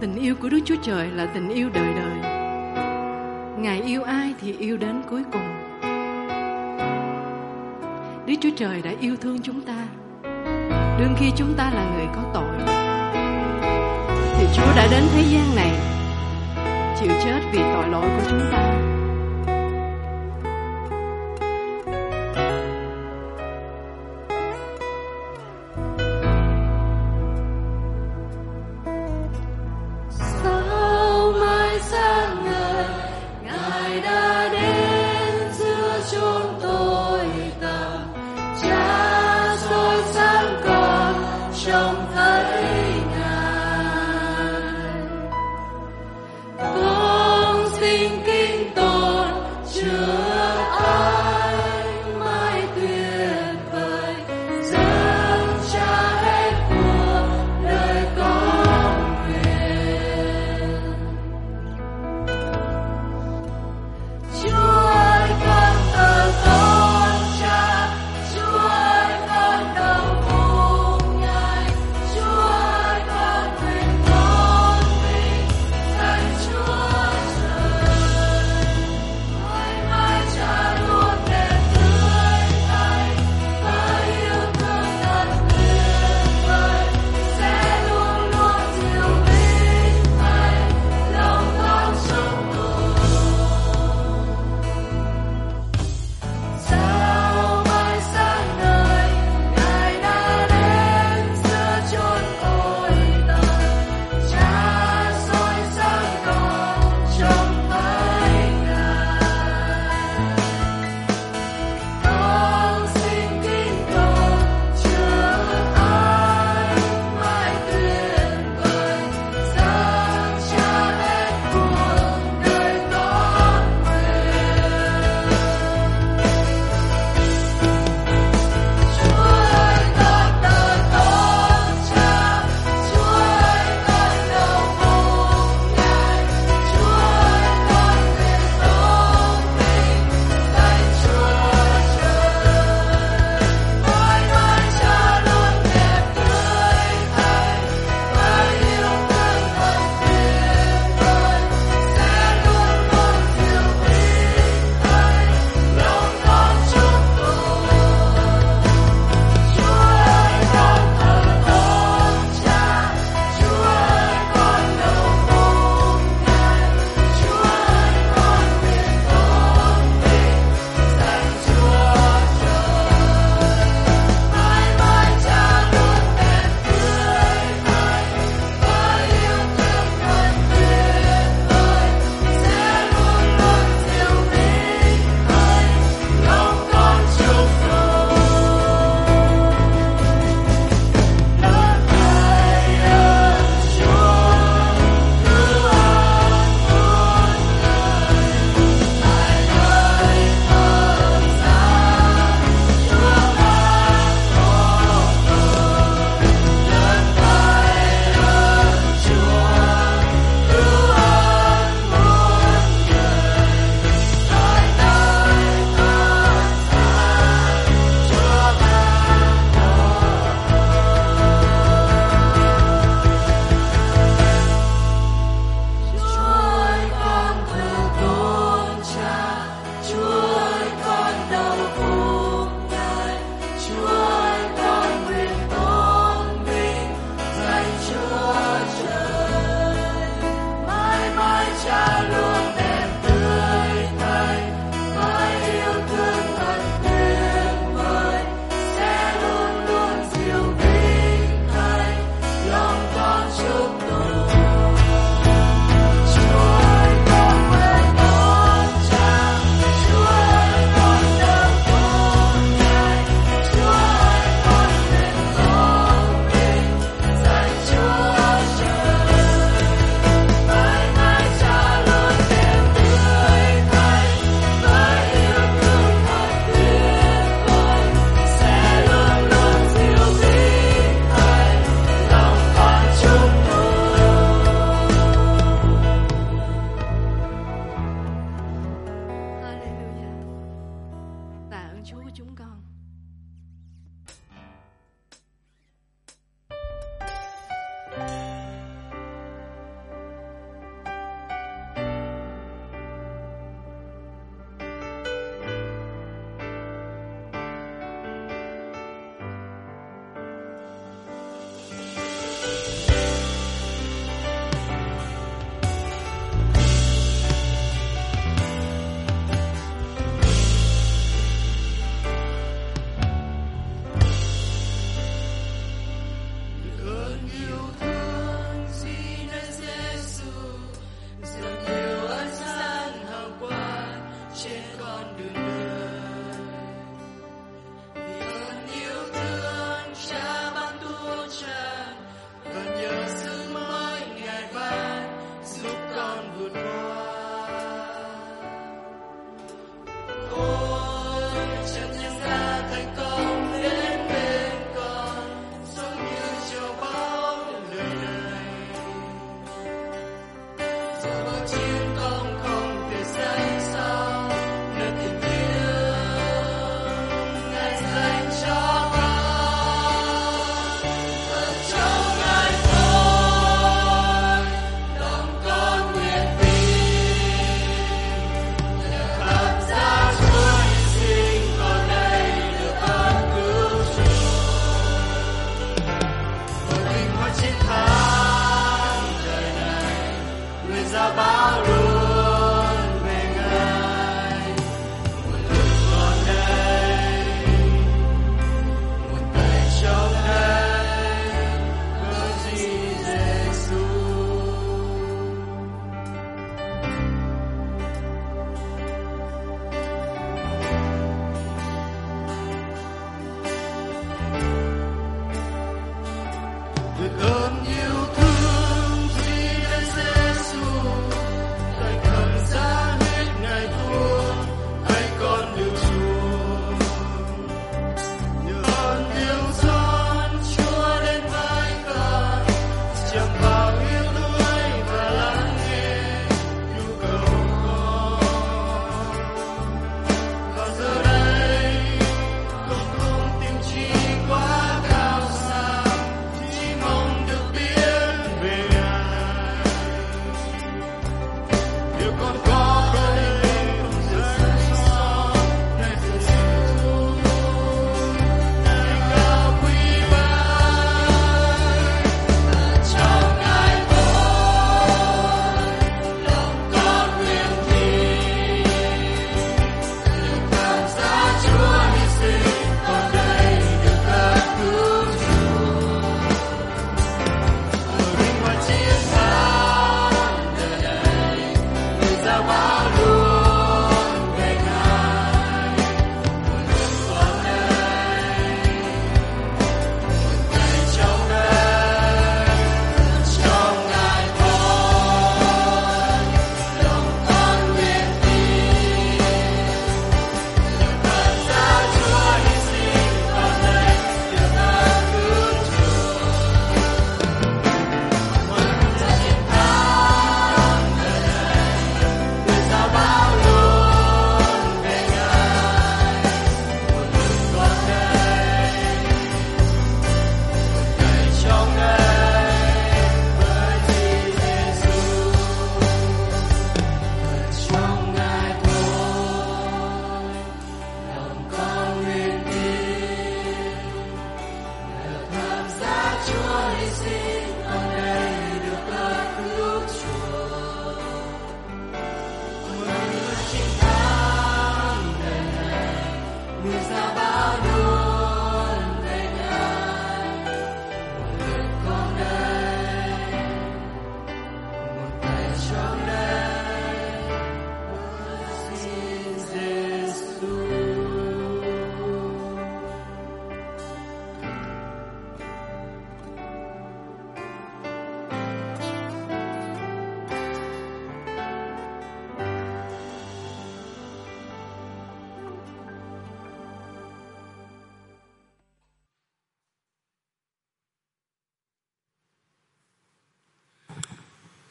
Tình yêu của Đức Chúa Trời là tình yêu đời đời. Ngài yêu ai thì yêu đến cuối cùng. Đức Chúa Trời đã yêu thương chúng ta, đương khi chúng ta là người có tội, thì Chúa đã đến thế gian này chịu chết vì tội lỗi của chúng ta.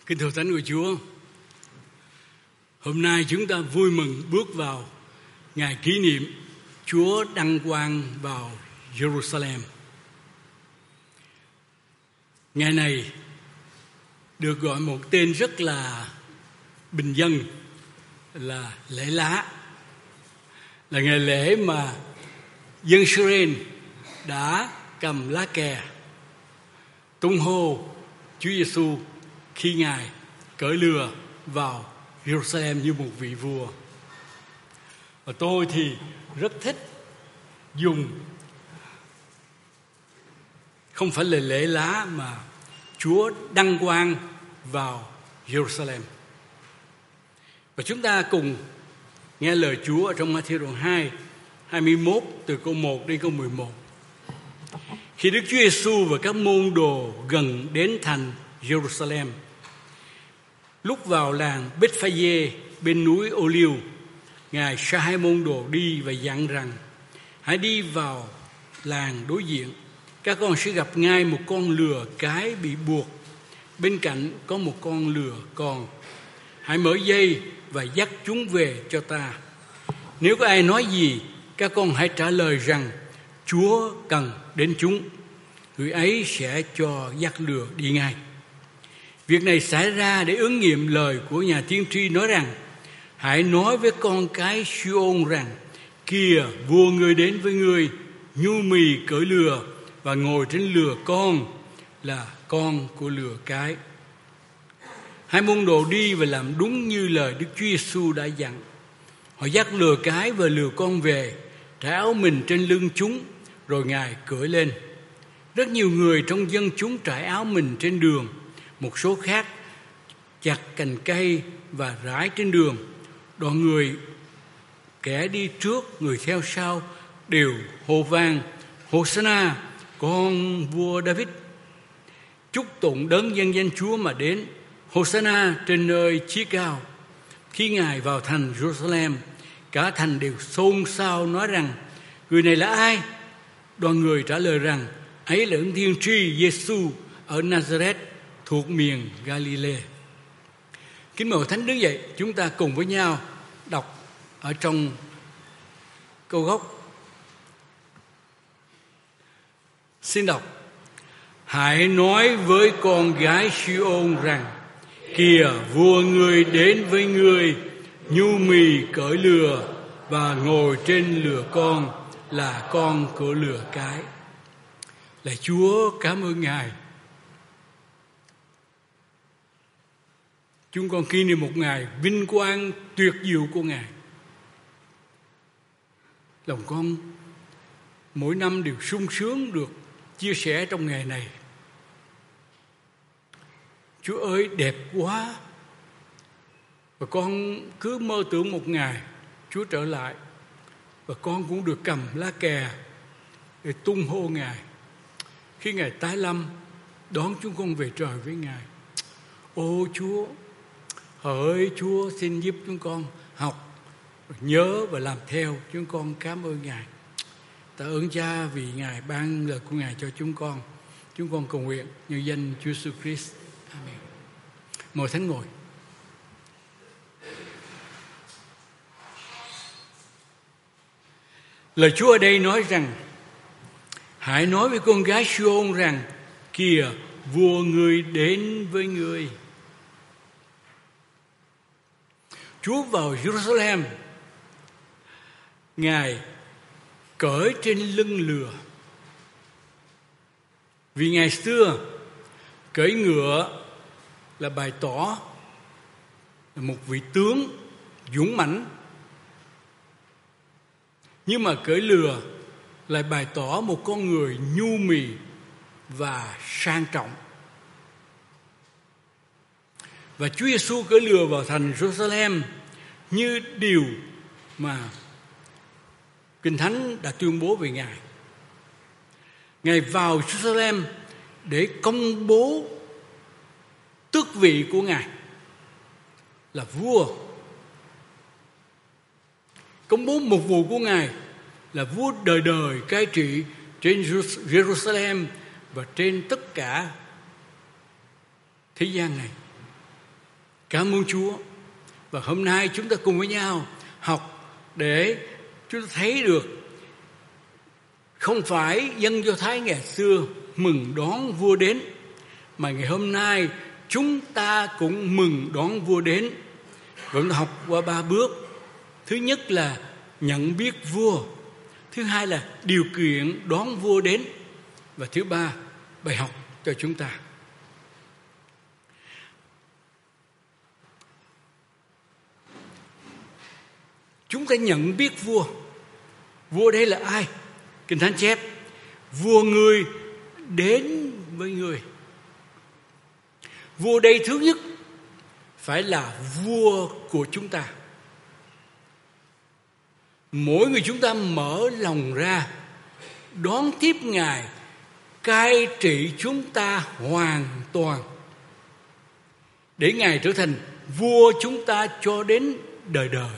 Kính thưa Thánh của Chúa, hôm nay chúng ta vui mừng bước vào ngày kỷ niệm Chúa đăng quang vào Jerusalem. Ngày này được gọi một tên rất là bình dân là lễ lá, là ngày lễ mà dân Israel đã cầm lá cờ tung hô Chúa Giêsu khi Ngài cưỡi lừa vào Jerusalem như một vị vua. Và tôi thì rất thích dùng không phải là lễ lá mà Chúa đăng quang vào Jerusalem. Và chúng ta cùng nghe lời Chúa ở trong Ma-thi đoạn 2, 21 từ câu 1 đến câu 11. Khi Đức Chúa Giêsu và các môn đồ gần đến thành Jerusalem, lúc vào làng Bethphage bên núi Ô-liêu, Ngài sai hai môn đồ đi và dặn rằng: hãy đi vào làng đối diện, các con sẽ gặp ngay một con lừa cái bị buộc, bên cạnh có một con lừa con. Hãy mở dây và dắt chúng về cho ta. Nếu có ai nói gì, các con hãy trả lời rằng Chúa cần đến chúng, người ấy sẽ cho dắt lừa đi ngay. Việc này xảy ra để ứng nghiệm lời của nhà tiên tri nói rằng: hãy nói với con cái Siôn rằng, kìa, vua ngươi đến với ngươi, nhu mì cưỡi lừa và ngồi trên lừa con, là con của lừa cái. Hai môn đồ đi và làm đúng như lời Đức Chúa Giêsu đã dặn. Họ dắt lừa cái và lừa con về, trải áo mình trên lưng chúng, rồi Ngài cưỡi lên. Rất nhiều người trong dân chúng trải áo mình trên đường, một số khác chặt cành cây và rải trên đường. Đoàn người, kẻ đi trước người theo sau, đều hô vang: Hô-sa-na, con vua David! Chúc tụng đấng dân danh Chúa mà đến! Hô-sa-na trên nơi chí cao! Khi Ngài vào thành Jerusalem, cả thành đều xôn xao nói rằng: người này là ai? Đoàn người trả lời rằng: ấy là Đấng tiên tri Giêsu ở Nazareth thuộc miền Galilee. Kính mời Thánh đứng dậy, chúng ta cùng với nhau đọc ở trong câu gốc. Xin đọc: hãy nói với con gái Siôn rằng, kìa, vua ngươi đến với ngươi, nhu mì cưỡi lừa và ngồi trên lừa con, là con của lừa cái. Lạy Chúa, cảm ơn Ngài. Chúng con kỷ niệm một ngày vinh quang tuyệt diệu của Ngài. Lòng con mỗi năm đều sung sướng được chia sẻ trong ngày này. Chúa ơi, đẹp quá! Và con cứ mơ tưởng một ngày Chúa trở lại, và con cũng được cầm lá cờ để tung hô Ngài khi Ngài tái lâm đón chúng con về trời với Ngài. Ô Chúa, hỡi Chúa, xin giúp chúng con học, nhớ và làm theo. Chúng con cảm ơn Ngài. Tạ ơn Cha vì Ngài ban lời của Ngài cho chúng con. Chúng con cầu nguyện nhân danh Chúa Jesus Christ. Amen. Mời Thánh ngồi. Lời Chúa ở đây nói rằng: hãy nói với con gái Siôn rằng, kìa, vua ngươi đến với ngươi. Chúa vào Jerusalem, Ngài cởi trên lưng lừa. Vì ngày xưa cưỡi ngựa là bày tỏ là một vị tướng dũng mãnh, nhưng mà cưỡi lừa lại bày tỏ một con người nhu mì và sang trọng. Và Chúa Giêsu cưỡi lừa vào thành Jerusalem như điều mà Kinh Thánh đã tuyên bố về Ngài. Ngài vào Jerusalem để công bố tước vị của Ngài là vua, công bố mục vụ của Ngài là vua đời đời cai trị trên Jerusalem và trên tất cả thế gian này. Cảm ơn Chúa. Và hôm nay chúng ta cùng với nhau học để chúng ta thấy được không phải dân Do Thái ngày xưa mừng đón vua đến, mà ngày hôm nay chúng ta cũng mừng đón vua đến. Và chúng ta học qua 3 bước. Thứ nhất là nhận biết vua. Thứ hai là điều kiện đón vua đến. Và thứ ba, bài học cho chúng ta. Chúng ta nhận biết vua. Vua đây là ai? Kinh Thánh chép vua người đến với người. Vua đây thứ nhất phải là vua của chúng ta. Mỗi người chúng ta mở lòng ra đón tiếp Ngài cai trị chúng ta hoàn toàn, để Ngài trở thành vua chúng ta cho đến đời đời.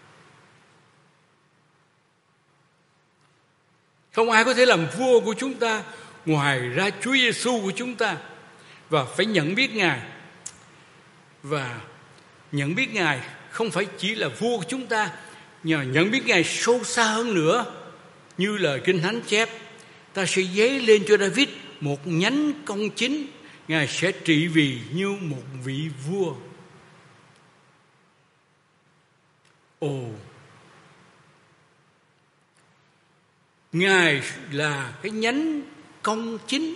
Không ai có thể làm vua của chúng ta ngoài ra Chúa Giêsu của chúng ta. Và phải nhận biết Ngài. Và nhận biết Ngài không phải chỉ là vua của chúng ta, nhờ nhận biết Ngài sâu xa hơn nữa. Như lời Kinh Thánh chép, ta sẽ dấy lên cho David một nhánh công chính, Ngài sẽ trị vì như một vị vua. Ngài là cái nhánh công chính,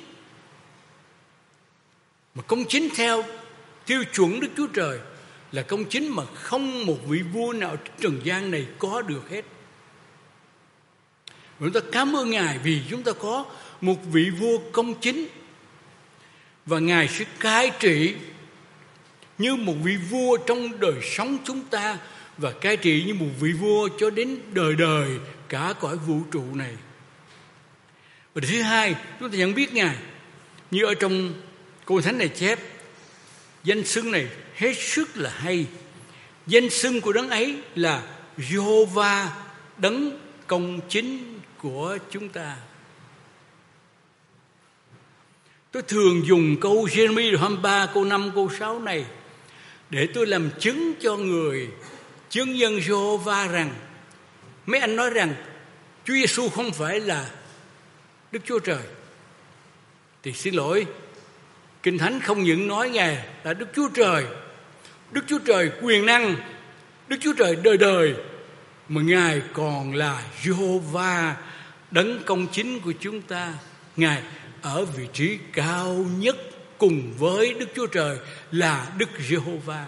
mà công chính theo tiêu chuẩn Đức Chúa Trời là công chính mà không một vị vua nào trên trần gian này có được hết. Chúng ta cảm ơn Ngài vì chúng ta có một vị vua công chính, và Ngài sẽ cai trị như một vị vua trong đời sống chúng ta, và cai trị như một vị vua cho đến đời đời cả cõi vũ trụ này. Và thứ hai, chúng ta nhận biết Ngài như ở trong câu Thánh này chép, danh xưng này hết sức là hay. Danh xưng của đấng ấy là Giê-hô-va, đấng công chính của chúng ta. Tôi thường dùng câu Giê-rê-mi 23, câu 5, câu 6 này để tôi làm chứng cho người chứng nhân Giê-hô-va rằng, mấy anh nói rằng Chúa Giêsu không phải là Đức Chúa Trời, thì xin lỗi, Kinh Thánh không những nói Ngài là Đức Chúa Trời, Đức Chúa Trời quyền năng, Đức Chúa Trời đời đời, mà Ngài còn là Giê-hô-va, đấng công chính của chúng ta. Ngài ở vị trí cao nhất cùng với Đức Chúa Trời là Đức Giê-hô-va.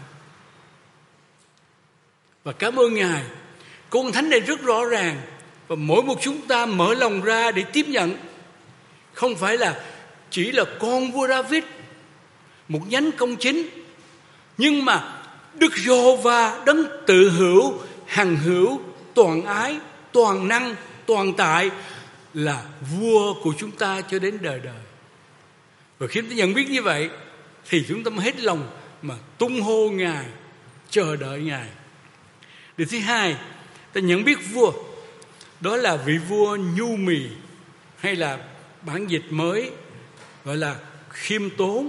Và cảm ơn Ngài. Câu Thánh này rất rõ ràng, và mỗi một chúng ta mở lòng ra để tiếp nhận. Không phải là chỉ là con vua David, một nhánh công chính, nhưng mà Đức Giê-hô-va, đấng tự hữu, hằng hữu, toàn ái, toàn năng, toàn tại, là vua của chúng ta cho đến đời đời. Và khi chúng ta nhận biết như vậy thì chúng ta mới hết lòng mà tung hô Ngài, chờ đợi Ngài. Điều thứ hai, ta nhận biết vua, đó là vị vua nhu mì, hay là bản dịch mới gọi là khiêm tốn.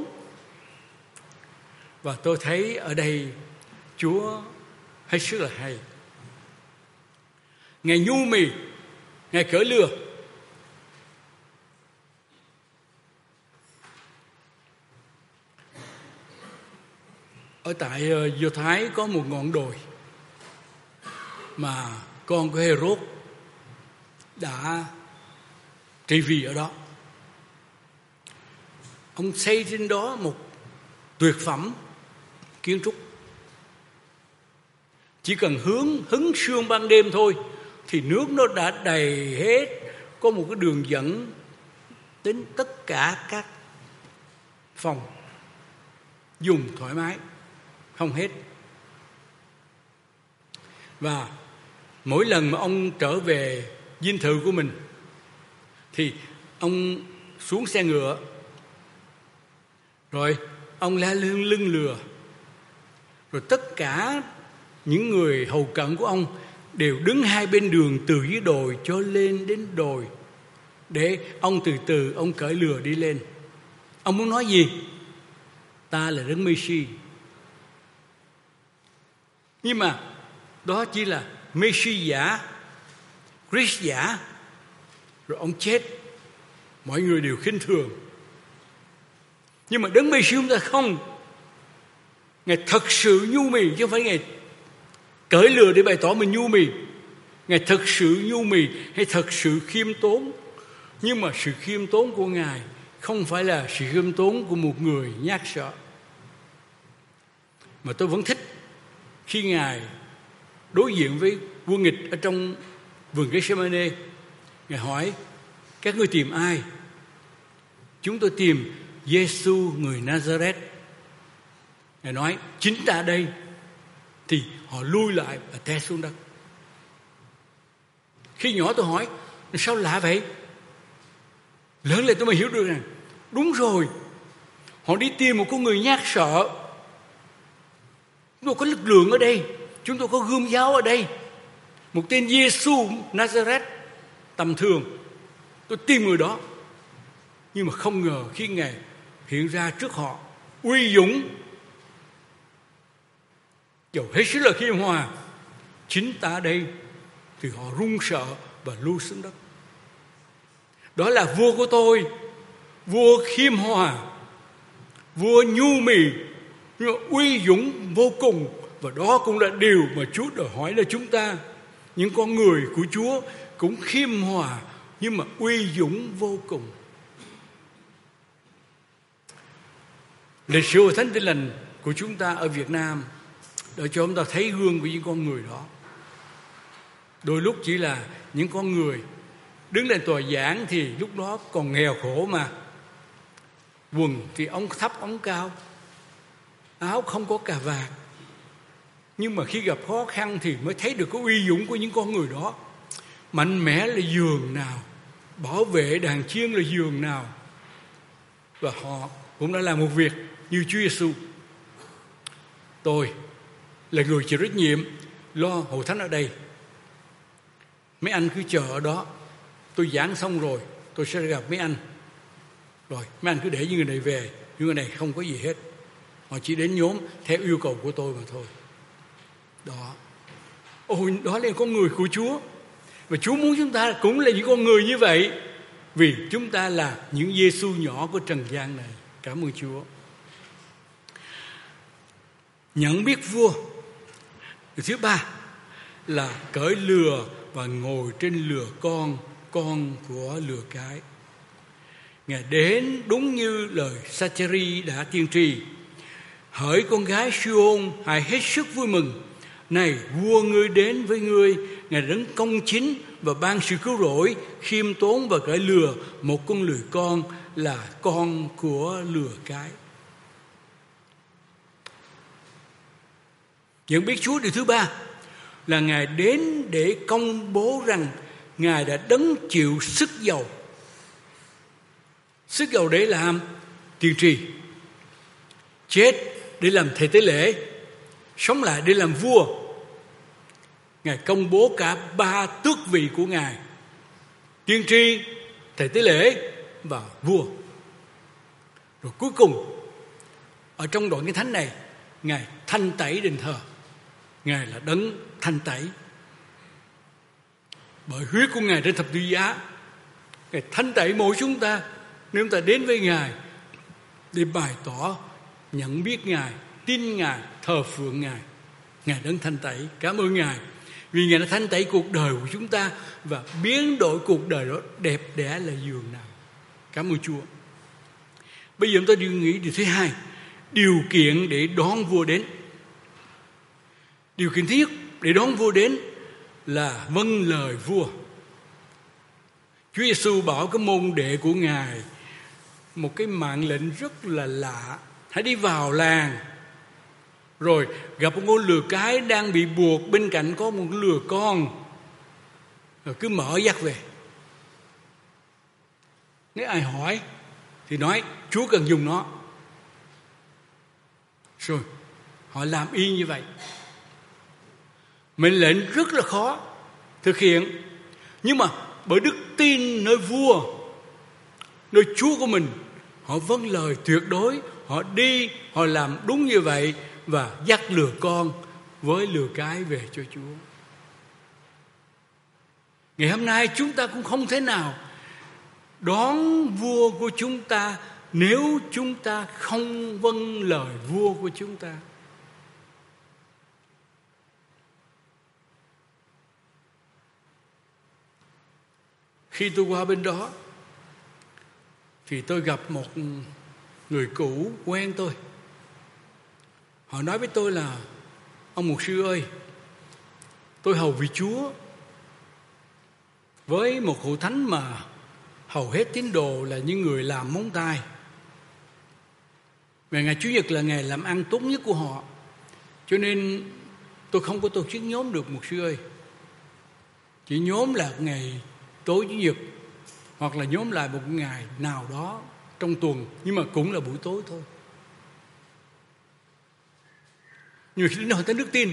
Và tôi thấy ở đây Chúa hết sức là hay. Ngài nhu mì, Ngài cởi lừa. Ở tại Do Thái có một ngọn đồi mà con của Herod đã trị vì ở đó. Ông xây trên đó một tuyệt phẩm kiến trúc. Chỉ cần hứng sương ban đêm thôi thì nước nó đã đầy hết. Có một cái đường dẫn đến tất cả các phòng, dùng thoải mái, không hết. Và mỗi lần mà ông trở về dinh thự của mình thì ông xuống xe ngựa, rồi ông la lưng lừa, rồi tất cả những người hầu cận của ông đều đứng hai bên đường từ dưới đồi cho lên đến đồi, để ông từ từ ông cởi lừa đi lên. Ông muốn nói gì? Ta là Đấng Mê-si. Nhưng mà đó chỉ là Messi giả, Christ giả. Rồi ông chết, mọi người đều khinh thường. Nhưng mà Đấng Messi chúng ta không. Ngài thật sự nhu mì, chứ không phải Ngài cởi lừa để bày tỏ mình nhu mì. Ngài thật sự nhu mì hay thật sự khiêm tốn. Nhưng mà sự khiêm tốn của Ngài không phải là sự khiêm tốn của một người nhát sợ. Mà tôi vẫn thích khi Ngài đối diện với vua nghịch ở trong vườn Gethsemane. Ngài hỏi: các ngươi tìm ai? Chúng tôi tìm Giêsu người Nazareth. Ngài nói: chính ta đây. Thì họ lui lại và té xuống đất. Khi nhỏ tôi hỏi: sao lạ vậy? Lớn lên tôi mới hiểu được rằng đúng rồi, họ đi tìm một con người nhát sợ. Chúng tôi có lực lượng ở đây, chúng tôi có gươm giáo ở đây, một tên Giêsu Nazareth tầm thường. Tôi tìm người đó. Nhưng mà không ngờ khi Ngài hiện ra trước họ uy dũng, dầu hết sức là khiêm hòa, chính ta đây, thì họ run sợ và lui xuống đất. Đó là vua của tôi, vua khiêm hòa, vua nhu mì, nhưng mà uy dũng vô cùng. Và đó cũng là điều mà Chúa đòi hỏi là chúng ta, những con người của Chúa cũng khiêm hòa nhưng mà uy dũng vô cùng. Lịch sử Thánh Tin Lành của chúng ta ở Việt Nam để cho chúng ta thấy gương của những con người đó. Đôi lúc chỉ là những con người đứng lên tòa giảng thì lúc đó còn nghèo khổ mà. Quần thì ống thấp ống cao, áo không có cà vạt. Nhưng mà khi gặp khó khăn thì mới thấy được cái uy dũng của những con người đó. Mạnh mẽ là giường nào, bảo vệ đàn chiên là giường nào. Và họ cũng đã làm một việc như Chúa Giêsu. Tôi là người chịu trách nhiệm lo hội thánh ở đây. Mấy anh cứ chờ ở đó, tôi giảng xong rồi tôi sẽ gặp mấy anh. Rồi mấy anh cứ để những người này về. Những người này không có gì hết, họ chỉ đến nhóm theo yêu cầu của tôi mà thôi. Đó, ôi, đó là con người của Chúa. Và Chúa muốn chúng ta cũng là những con người như vậy, vì chúng ta là những Giêsu nhỏ của trần gian này. Cảm ơn Chúa. Nhận biết vua. Điều thứ ba là cởi lừa và ngồi trên lừa con của lừa cái. Ngài đến đúng như lời Sa-cha-ri đã tiên tri: hỡi con gái Si-ôn, hãy hết sức vui mừng. Này, vua ngươi đến với ngươi, Ngài đấng công chính và ban sự cứu rỗi, khiêm tốn và cởi lừa một con lừa con, là con của lừa cái. Nhận biết Chúa điều thứ ba là Ngài đến để công bố rằng Ngài đã đấng chịu sức dầu. Sức dầu để làm tiên tri, chết để làm thầy tế lễ, sống lại để làm vua. Ngài công bố cả ba tước vị của Ngài: tiên tri, thầy tế lễ và vua. Rồi cuối cùng ở trong đoạn Kinh Thánh này, Ngài thanh tẩy đền thờ. Ngài là đấng thanh tẩy. Bởi huyết của Ngài trên thập tự giá, Ngài thanh tẩy mỗi chúng ta. Nếu chúng ta đến với Ngài để bày tỏ nhận biết Ngài, tin Ngài, thờ phượng Ngài, Ngài đấng thanh tẩy. Cảm ơn Ngài vì Ngài đã thanh tẩy cuộc đời của chúng ta và biến đổi cuộc đời đó đẹp đẽ là giường nào. Cảm ơn Chúa. Bây giờ chúng ta đi nghĩ điều thứ hai, điều kiện để đón vua đến. Điều kiện thiết để đón vua đến là vâng lời vua. Chúa Giêsu bảo cái môn đệ của Ngài một cái mạng lệnh rất là lạ: hãy đi vào làng, rồi gặp một con lừa cái đang bị buộc, bên cạnh có một con lừa con, rồi cứ mở dắt về. Nếu ai hỏi thì nói Chúa cần dùng nó. Rồi họ làm y như vậy. Mệnh lệnh rất là khó thực hiện, nhưng mà bởi đức tin nơi vua, nơi Chúa của mình, họ vâng lời tuyệt đối. Họ đi, họ làm đúng như vậy và dắt lừa con với lừa cái về cho Chúa. Ngày hôm nay chúng ta cũng không thể nào đón vua của chúng ta nếu chúng ta không vâng lời vua của chúng ta. Khi tôi qua bên đó thì tôi gặp một người cũ quen tôi. Họ nói với tôi là: ông mục sư ơi, tôi hầu vị Chúa với một hội thánh mà hầu hết tín đồ là những người làm móng tay. Và ngày Chủ nhật là ngày làm ăn tốt nhất của họ. Cho nên tôi không có tổ chức nhóm được, mục sư ơi. Chỉ nhóm là ngày tối Chủ nhật, hoặc là nhóm lại một ngày nào đó trong tuần, nhưng mà cũng là buổi tối thôi. Nhiều khi đến hội thánh đức tin,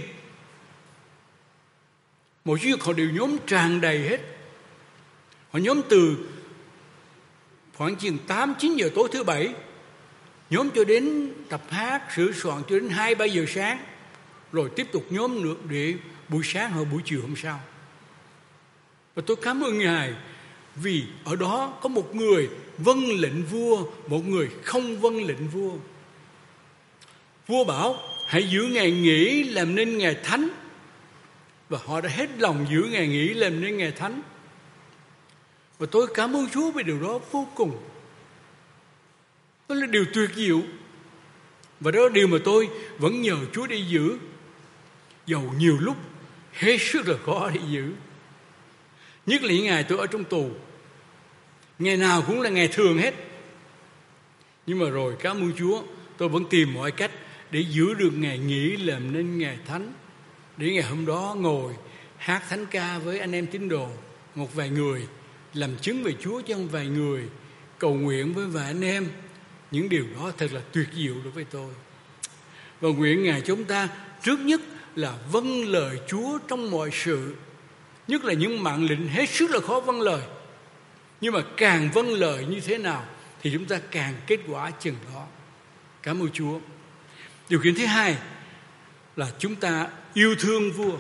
mỗi Chủ nhật họ đều nhóm tràn đầy hết. Họ nhóm từ khoảng chừng 8-9 giờ tối thứ Bảy, nhóm cho đến tập hát, sửa soạn cho đến 2-3 giờ sáng, rồi tiếp tục nhóm nữa để buổi sáng hoặc buổi chiều hôm sau. Và tôi cảm ơn Ngài vì ở đó có một người vâng lệnh vua, một người không vâng lệnh vua. Vua bảo hãy giữ ngày nghỉ làm nên ngày thánh, và họ đã hết lòng giữ ngày nghỉ làm nên ngày thánh. Và tôi cảm ơn Chúa về điều đó vô cùng. Đó là điều tuyệt diệu. Và đó là điều mà tôi vẫn nhờ Chúa để giữ, dầu nhiều lúc hết sức là khó để giữ. Nhất là những ngày tôi ở trong tù, ngày nào cũng là ngày thường hết. Nhưng mà rồi cảm ơn Chúa, tôi vẫn tìm mọi cách để giữ được ngày nghỉ làm nên ngày thánh. Để ngày hôm đó ngồi hát thánh ca với anh em tín đồ, một vài người làm chứng về Chúa cho vài người, cầu nguyện với vài anh em. Những điều đó thật là tuyệt diệu đối với tôi. Và nguyện Ngài chúng ta trước nhất là vâng lời Chúa trong mọi sự, nhất là những mạng lệnh hết sức là khó vâng lời. Nhưng mà càng vâng lời như thế nào thì chúng ta càng kết quả chừng đó. Cảm ơn Chúa. Điều kiện thứ hai là chúng ta yêu thương vua.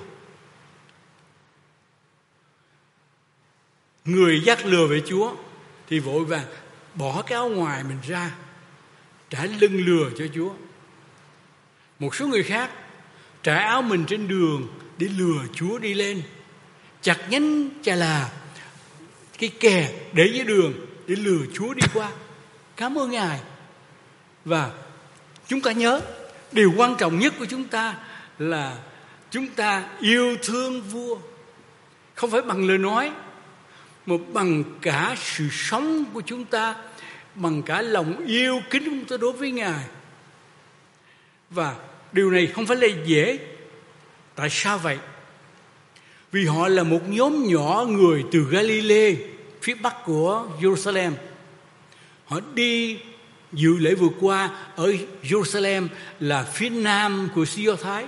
Người dắt lừa về Chúa thì vội vàng bỏ cái áo ngoài mình ra, trải lưng lừa cho Chúa. Một số người khác trải áo mình trên đường để lừa Chúa đi lên, chặt nhánh chà là, cái kè để dưới đường để lừa Chúa đi qua. Cảm ơn Ngài. Và chúng ta nhớ, điều quan trọng nhất của chúng ta là chúng ta yêu thương vua, không phải bằng lời nói, mà bằng cả sự sống của chúng ta, bằng cả lòng yêu kính của chúng ta đối với Ngài. Và điều này không phải là dễ. Tại sao vậy? Vì họ là một nhóm nhỏ người từ Galilee, phía bắc của Jerusalem. Họ đi dự lễ vượt qua ở Jerusalem là phía nam của xứ Do Thái.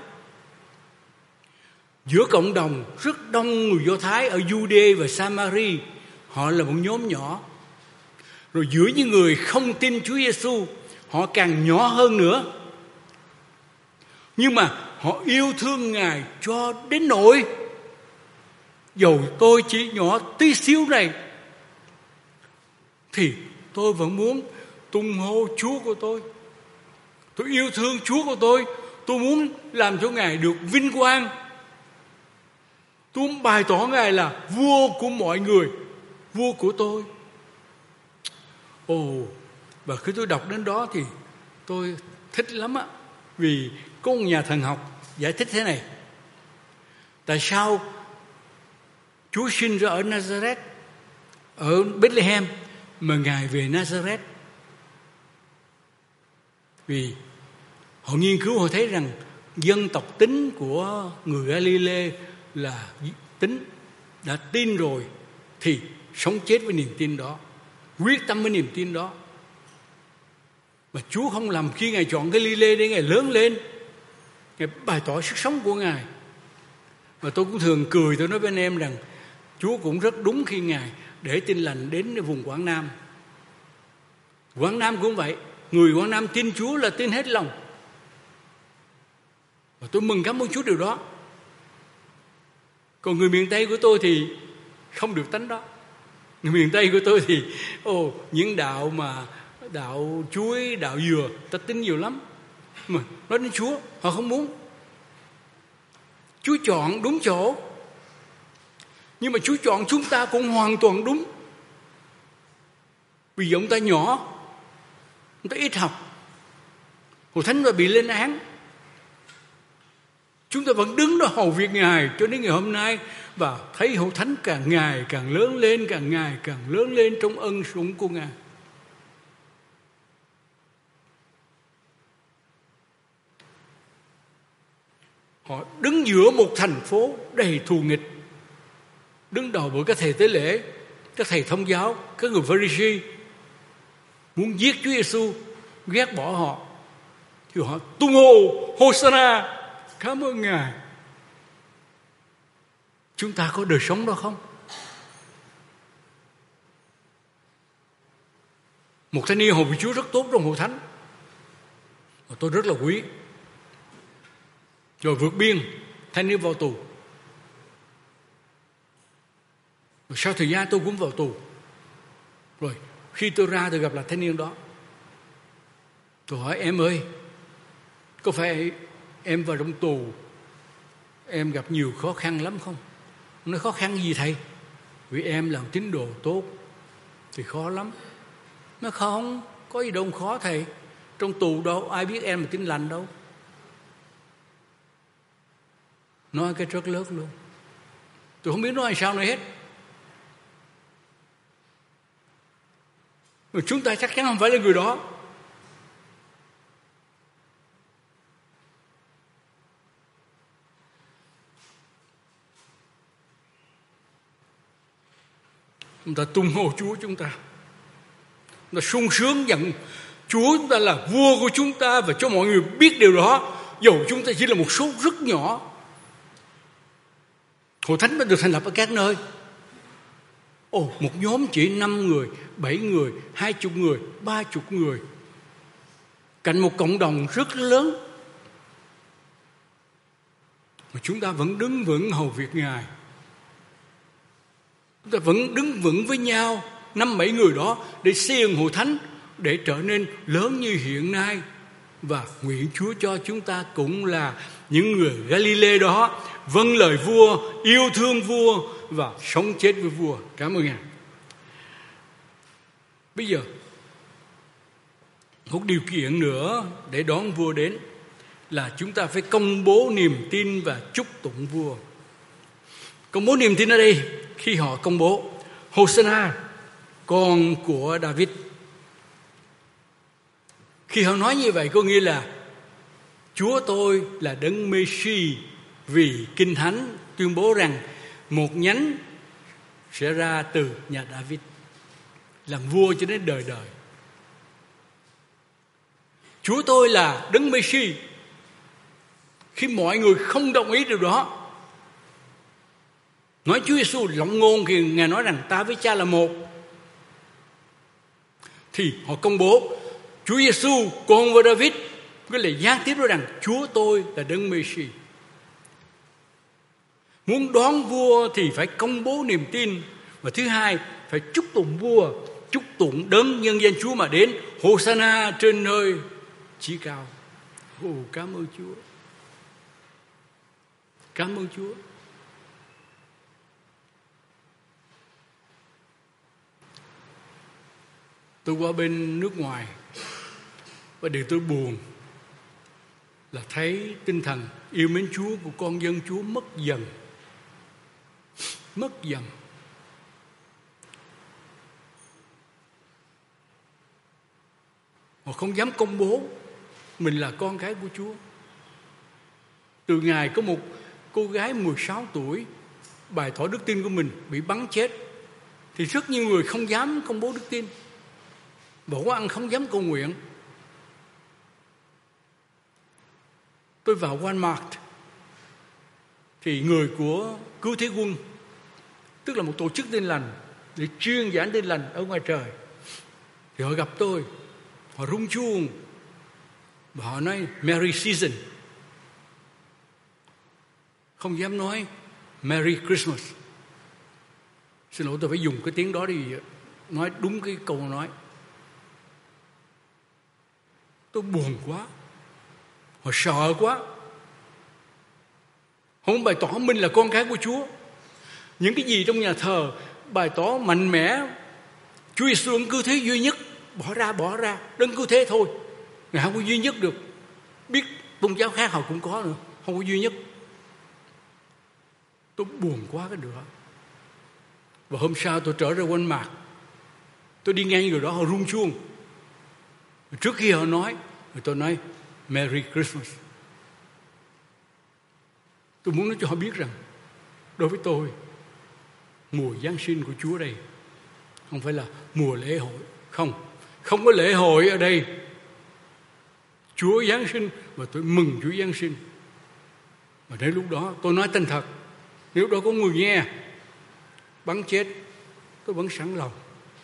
Giữa cộng đồng rất đông người Do Thái ở Jude và Samari, họ là một nhóm nhỏ. Rồi giữa những người không tin Chúa Giêsu, họ càng nhỏ hơn nữa. Nhưng mà họ yêu thương Ngài cho đến nỗi dầu tôi chỉ nhỏ tí xíu này thì tôi vẫn muốn tung hô Chúa của tôi. Tôi yêu thương Chúa của tôi muốn làm cho Ngài được vinh quang. Tôi muốn bày tỏ Ngài là vua của mọi người, vua của tôi. Và khi tôi đọc đến đó thì tôi thích lắm á. Vì có một nhà thần học giải thích thế này: tại sao Chúa sinh ra ở Nazareth, ở Bethlehem, mà Ngài về Nazareth? Vì họ nghiên cứu, họ thấy rằng dân tộc tính của người Galilee là tính đã tin rồi thì sống chết với niềm tin đó, quyết tâm với niềm tin đó. Mà Chúa không làm khi Ngài chọn Galilee để Ngài lớn lên, Ngài bày tỏ sức sống của Ngài. Và tôi cũng thường cười, tôi nói với anh em rằng Chúa cũng rất đúng khi Ngài để tin lành đến vùng Quảng Nam. Quảng Nam cũng vậy, người Quảng Nam tin Chúa là tin hết lòng. Và tôi mừng cảm ơn Chúa điều đó. Còn người miền Tây của tôi thì không được tánh đó. Người miền Tây của tôi thì những đạo mà đạo chuối, đạo dừa, ta tin nhiều lắm. Mà nói đến Chúa, họ không muốn. Chúa chọn đúng chỗ. Nhưng mà Chúa chọn chúng ta cũng hoàn toàn đúng. Vì ông ta nhỏ, ông ta ít học, Hội Thánh đã bị lên án. Chúng ta vẫn đứng đó hầu việc Ngài cho đến ngày hôm nay. Và thấy Hội Thánh càng ngày càng lớn lên, càng ngày càng lớn lên trong ân sủng của Ngài. Họ đứng giữa một thành phố đầy thù nghịch, đứng đầu bởi các thầy tế lễ, các thầy thông giáo, các người Pharisee muốn giết Chúa Giêsu, ghét bỏ họ, thì họ tung hô Hosanna, cảm ơn Ngài. Chúng ta có đời sống đó không? Một thanh niên hầu việc Chúa rất tốt trong Hội Thánh, và tôi rất là quý. Rồi vượt biên, thanh niên vào tù. Rồi sau thời gian tôi cũng vào tù. Rồi khi tôi ra tôi gặp lại thanh niên đó. Tôi hỏi em ơi, có phải em vào trong tù em gặp nhiều khó khăn lắm không? Ông nói khó khăn gì thầy? Vì em làm tín đồ tốt thì khó lắm. Nó không, có gì đâu khó thầy. Trong tù đâu ai biết em là tín lành đâu. Nói cái rất lớn luôn. Tôi không biết nói sao nữa hết. Mà chúng ta chắc chắn không phải là người đó. Chúng ta tung hô Chúa chúng ta. Chúng ta sung sướng nhận Chúa chúng ta là vua của chúng ta, và cho mọi người biết điều đó. Dầu chúng ta chỉ là một số rất nhỏ. Hội Thánh đã được thành lập ở các nơi. Một nhóm chỉ 5 người, 7 người, 20 người, 30 người, cạnh một cộng đồng rất lớn, mà chúng ta vẫn đứng vững hầu việc Ngài. Chúng ta vẫn đứng vững với nhau, 5-7 người đó, để xây dựng Hội Thánh, để trở nên lớn như hiện nay. Và nguyện Chúa cho chúng ta cũng là những người Galilee đó, vâng lời vua, yêu thương vua và sống chết với vua. Cảm ơn Ngài. Bây giờ một điều kiện nữa để đón vua đến là chúng ta phải công bố niềm tin và chúc tụng vua. Công bố niềm tin ở đây, khi họ công bố Hosanna, con của David. Khi họ nói như vậy có nghĩa là Chúa tôi là đấng Messi, vì Kinh Thánh tuyên bố rằng một nhánh sẽ ra từ nhà David, làm vua cho đến đời đời. Chúa tôi là đấng Messi. Khi mọi người không đồng ý điều đó, nói Chúa Giêsu lộng ngôn thì Ngài nói rằng ta với Cha là một, thì họ công bố Chúa Giêsu con của David, cái lời gián tiếp nói rằng Chúa tôi là đấng Messi. Muốn đón vua thì phải công bố niềm tin, và thứ hai phải chúc tụng vua, chúc tụng đấng nhân danh Chúa mà đến. Hosanna trên nơi chí cao. Cảm ơn Chúa. Cảm ơn Chúa. Tôi qua bên nước ngoài, và điều tôi buồn là thấy tinh thần yêu mến Chúa của con dân Chúa mất dần. Mất dần. Họ không dám công bố mình là con cái của Chúa. Từ ngày có một cô gái 16 tuổi bày tỏ đức tin của mình bị bắn chết, thì rất nhiều người không dám công bố đức tin, bỏ ăn không dám cầu nguyện. Tôi vào Walmart thì người của Cứu Thế Quân, tức là một tổ chức tin lành để chuyên giảng tin lành ở ngoài trời, thì họ gặp tôi, họ rung chuông và họ nói Merry Season. không dám nói Merry Christmas. Xin lỗi, tôi phải dùng cái tiếng đó đi nói đúng cái câu nói. Tôi buồn quá, họ sợ quá, không bày tỏ mình là con cái của Chúa. Những cái gì trong nhà thờ bày tỏ mạnh mẽ Chúa Giêsu đấng cứu thế duy nhất, bỏ ra đấng cứu thế thôi. Ngài không có duy nhất được. Biết tôn giáo khác họ cũng có nữa, không có duy nhất. Tôi buồn quá cái điều đó. Và hôm sau tôi trở ra quanh mạc, tôi đi ngang người đó, họ rung chuông. Trước khi họ nói, tôi nói Merry Christmas. Tôi muốn nói cho họ biết rằng đối với tôi, mùa Giáng sinh của Chúa đây không phải là mùa lễ hội. Không có lễ hội ở đây. Chúa Giáng sinh và tôi mừng Chúa Giáng sinh. Và đến lúc đó tôi nói chân thật, nếu đó có người nghe bắn chết, tôi vẫn sẵn lòng.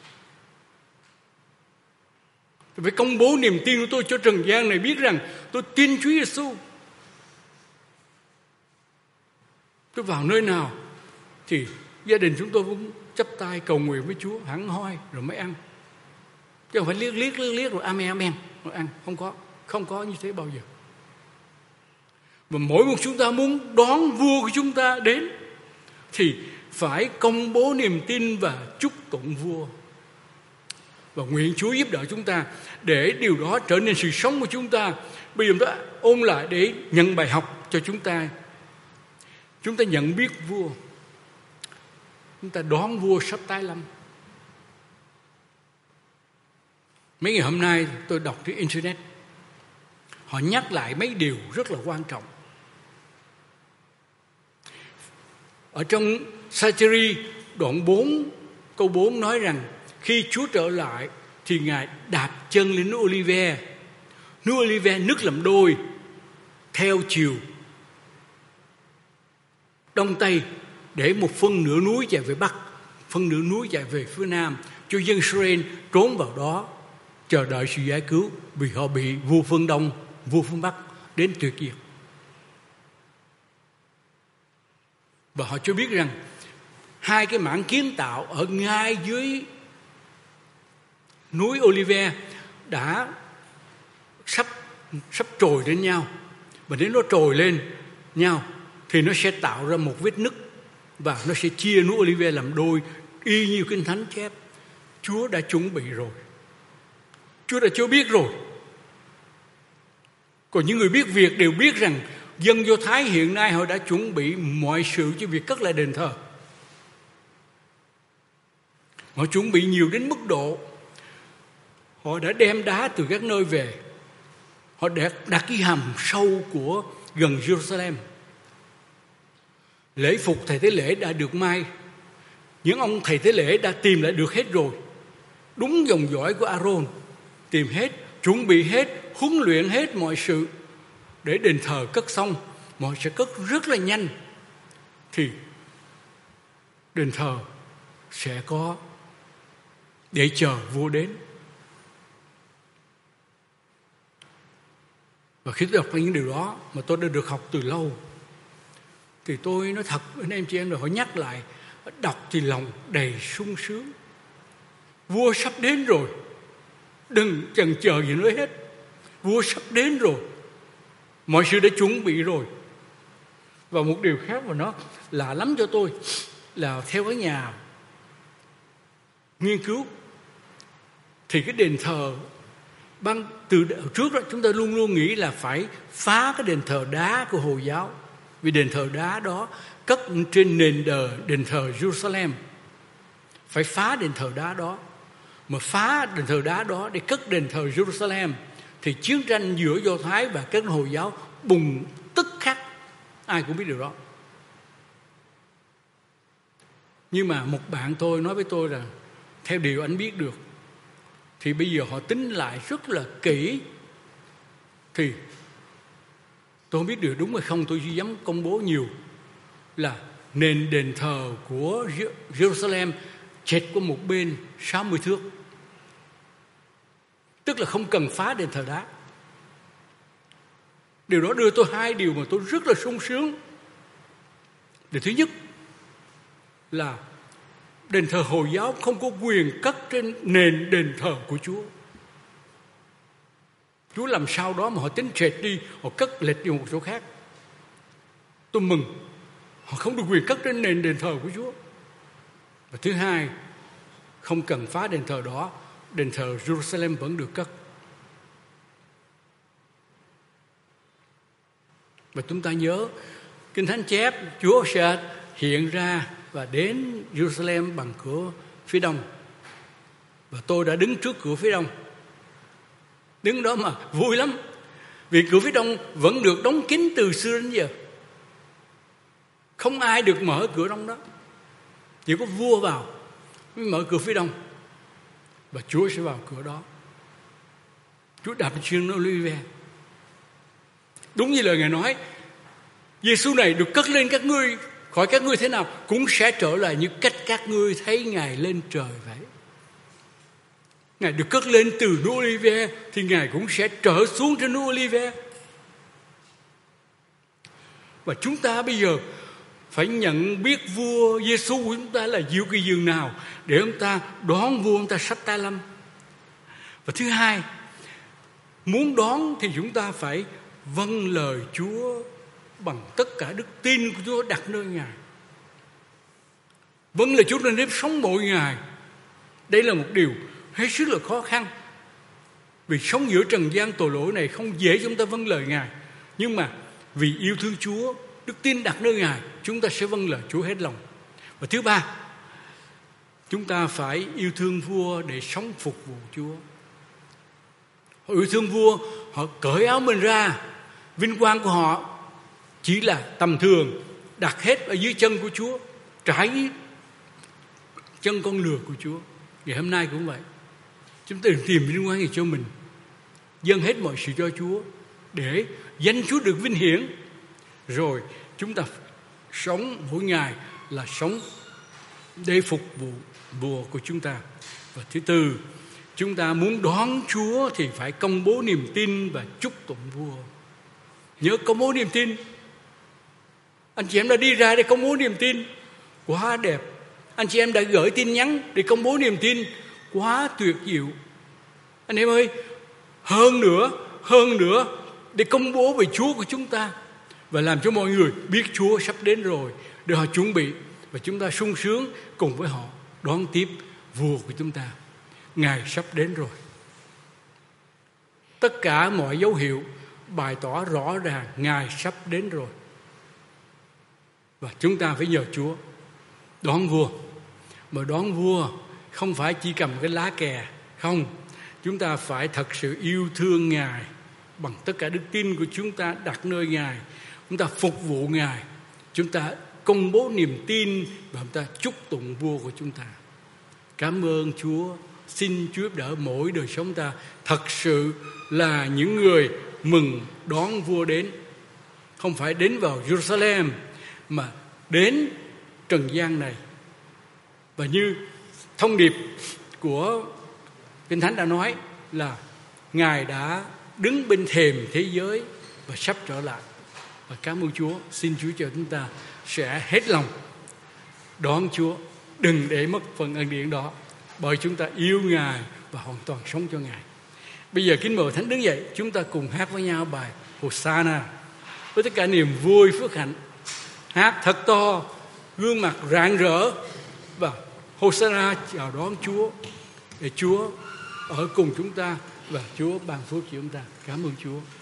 Tôi phải công bố niềm tin của tôi cho trần gian này biết rằng tôi tin Chúa Giêsu. Tôi vào nơi nào thì gia đình chúng tôi cũng chắp tay cầu nguyện với Chúa hẳn hoi rồi mới ăn. Chứ không phải liếc rồi amen rồi ăn. Không có như thế bao giờ. Và mỗi một chúng ta muốn đón vua của chúng ta đến thì phải công bố niềm tin và chúc tụng vua. Và nguyện Chúa giúp đỡ chúng ta để điều đó trở nên sự sống của chúng ta. Bây giờ chúng ta ôn lại để nhận bài học cho chúng ta. Chúng ta nhận biết vua. Chúng ta đón vua sắp tái lâm. Mấy ngày hôm nay tôi đọc trên Internet, họ nhắc lại mấy điều rất là quan trọng. Ở trong Sa-chi-ri đoạn 4 câu 4 nói rằng khi Chúa trở lại thì Ngài đạp chân lên núi Olive. Núi Olive nứt làm đôi theo chiều đông tây, để một phân nửa núi chạy về bắc, phân nửa núi chạy về phía nam, cho dân Israel trốn vào đó chờ đợi sự giải cứu, vì họ bị vua phương đông, vua phương bắc đến tuyệt diệt. Và họ cho biết rằng hai cái mảng kiến tạo ở ngay dưới núi Olive đã sắp trồi lên nhau, và nếu nó trồi lên nhau thì nó sẽ tạo ra một vết nứt và nó sẽ chia núi Olive làm đôi, y như Kinh Thánh chép. Chúa đã chuẩn bị rồi, Chúa đã cho biết rồi. Còn những người biết việc đều biết rằng dân Do Thái hiện nay họ đã chuẩn bị mọi sự cho việc cất lại đền thờ. Họ chuẩn bị nhiều đến mức độ họ đã đem đá từ các nơi về. Họ đặt cái hầm sâu của gần Jerusalem. Lễ phục thầy tế lễ đã được may. Những ông thầy tế lễ đã tìm lại được hết rồi. Đúng dòng dõi của Aaron. Tìm hết, chuẩn bị hết, huấn luyện hết mọi sự để đền thờ cất xong. Mọi sẽ cất rất là nhanh thì đền thờ sẽ có để chờ vua đến. Và khi tôi đọc những điều đó mà tôi đã được học từ lâu, thì tôi nói thật anh em chị em, rồi họ nhắc lại, đọc thì lòng đầy sung sướng. Vua sắp đến rồi, đừng chần chờ gì nữa hết. Vua sắp đến rồi, mọi sự đã chuẩn bị rồi. Và một điều khác mà nó lạ lắm cho tôi là theo cái nhà nghiên cứu thì cái đền thờ từ trước đó chúng ta luôn luôn nghĩ là phải phá cái đền thờ đá của Hồi giáo, vì đền thờ đá đó cất trên nền đền thờ Jerusalem. Phải phá đền thờ đá đó. Mà phá đền thờ đá đó để cất đền thờ Jerusalem thì chiến tranh giữa Do Thái và các Hồi giáo bùng tức khắc. Ai cũng biết điều đó. Nhưng mà một bạn tôi nói với tôi là theo điều anh biết được thì bây giờ họ tính lại rất là kỹ. Thì tôi không biết điều đúng hay không, tôi chỉ dám công bố nhiều là nền đền thờ của Jerusalem chệch qua một bên 60 thước. Tức là không cần phá đền thờ đá. Điều đó đưa tôi hai điều mà tôi rất là sung sướng. Điều thứ nhất là đền thờ Hồi giáo không có quyền cất trên nền đền thờ của Chúa. Chúa làm sao đó mà họ tính trệt đi, họ cất lệch đi một chỗ khác. Tôi mừng, họ không được quyền cất trên nền đền thờ của Chúa. Và thứ hai, không cần phá đền thờ đó, đền thờ Jerusalem vẫn được cất. Và chúng ta nhớ, Kinh Thánh chép Chúa sẽ hiện ra và đến Jerusalem bằng cửa phía đông. Và tôi đã đứng trước cửa phía đông. Đứng đó mà vui lắm, vì cửa phía đông vẫn được đóng kín từ xưa đến giờ. Không ai được mở cửa đông đó, chỉ có vua vào mới mở cửa phía đông. Và Chúa sẽ vào cửa đó. Chúa đạp trên Olive. Đúng như lời Ngài nói, Giê-xu này được cất lên các ngươi, khỏi các ngươi thế nào cũng sẽ trở lại như cách các ngươi thấy Ngài lên trời vậy. Ngài được cất lên từ núi Olive thì Ngài cũng sẽ trở xuống trên núi Olive. Và chúng ta bây giờ phải nhận biết vua Giê-xu của chúng ta là diệu kỳ dường nào để chúng ta đón vua, chúng ta sắp ta lâm. Và thứ hai, muốn đón thì chúng ta phải vâng lời Chúa bằng tất cả đức tin của Chúa đặt nơi Ngài. Vâng lời Chúa nên nếp sống mỗi ngày. Đây là một điều hết sức là khó khăn, vì sống giữa trần gian tội lỗi này không dễ chúng ta vâng lời Ngài. Nhưng mà vì yêu thương Chúa, đức tin đặt nơi Ngài, chúng ta sẽ vâng lời Chúa hết lòng. Và thứ ba, chúng ta phải yêu thương vua để sống phục vụ Chúa. Họ yêu thương vua, họ cởi áo mình ra, vinh quang của họ chỉ là tầm thường, đặt hết ở dưới chân của Chúa, trải chân con lừa của Chúa. Ngày hôm nay cũng vậy. Chúng ta đừng tìm vinh quang gì cho mình, dâng hết mọi sự cho Chúa để danh Chúa được vinh hiển. Rồi chúng ta sống mỗi ngày là sống để phục vụ vua của chúng ta. Và thứ tư, chúng ta muốn đón Chúa thì phải công bố niềm tin và chúc tụng vua. Nhớ công bố niềm tin. Anh chị em đã đi ra để công bố niềm tin, quá đẹp. Anh chị em đã gửi tin nhắn để công bố niềm tin, quá tuyệt diệu. Anh em ơi, hơn nữa để công bố về Chúa của chúng ta và làm cho mọi người biết Chúa sắp đến rồi, để họ chuẩn bị và chúng ta sung sướng cùng với họ đón tiếp vua của chúng ta. Ngài sắp đến rồi. Tất cả mọi dấu hiệu bày tỏ rõ ràng Ngài sắp đến rồi. Và chúng ta phải nhờ Chúa đón vua. Mà đón vua không phải chỉ cầm cái lá kè, không. Chúng ta phải thật sự yêu thương Ngài bằng tất cả đức tin của chúng ta đặt nơi Ngài. Chúng ta phục vụ Ngài, chúng ta công bố niềm tin và chúng ta chúc tụng vua của chúng ta. Cảm ơn Chúa. Xin Chúa giúp đỡ mỗi đời sống ta thật sự là những người mừng đón vua đến. Không phải đến vào Jerusalem mà đến trần gian này. Và như thông điệp của Kinh Thánh đã nói là Ngài đã đứng bên thềm thế giới và sắp trở lại. Và cảm ơn Chúa. Xin Chúa cho chúng ta sẽ hết lòng đón Chúa. Đừng để mất phần ân điển đó, bởi chúng ta yêu Ngài và hoàn toàn sống cho Ngài. Bây giờ kính mời Thánh đứng dậy, chúng ta cùng hát với nhau bài Hosanna với tất cả niềm vui phước hạnh. Hát thật to, gương mặt rạng rỡ và Hosanna chào đón Chúa, để Chúa ở cùng chúng ta và Chúa ban phước cho chúng ta. Cảm ơn Chúa.